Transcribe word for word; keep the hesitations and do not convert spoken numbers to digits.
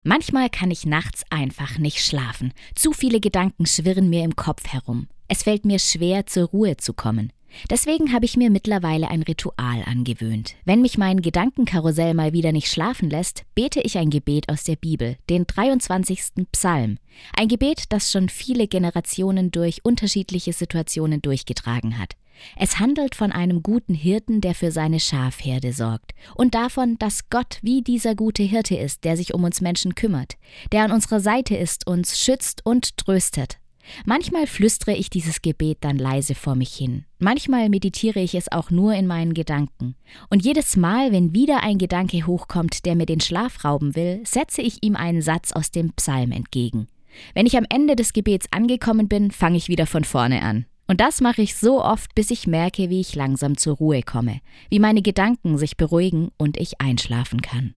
Manchmal kann ich nachts einfach nicht schlafen. Zu viele Gedanken schwirren mir im Kopf herum. Es fällt mir schwer, zur Ruhe zu kommen. Deswegen habe ich mir mittlerweile ein Ritual angewöhnt. Wenn mich mein Gedankenkarussell mal wieder nicht schlafen lässt, bete ich ein Gebet aus der Bibel, den dreiundzwanzigsten Psalm. Ein Gebet, das schon viele Generationen durch unterschiedliche Situationen durchgetragen hat. Es handelt von einem guten Hirten, der für seine Schafherde sorgt. Und davon, dass Gott wie dieser gute Hirte ist, der sich um uns Menschen kümmert, der an unserer Seite ist, uns schützt und tröstet. Manchmal flüstere ich dieses Gebet dann leise vor mich hin. Manchmal meditiere ich es auch nur in meinen Gedanken. Und jedes Mal, wenn wieder ein Gedanke hochkommt, der mir den Schlaf rauben will, setze ich ihm einen Satz aus dem Psalm entgegen. Wenn ich am Ende des Gebets angekommen bin, fange ich wieder von vorne an. Und das mache ich so oft, bis ich merke, wie ich langsam zur Ruhe komme, wie meine Gedanken sich beruhigen und ich einschlafen kann.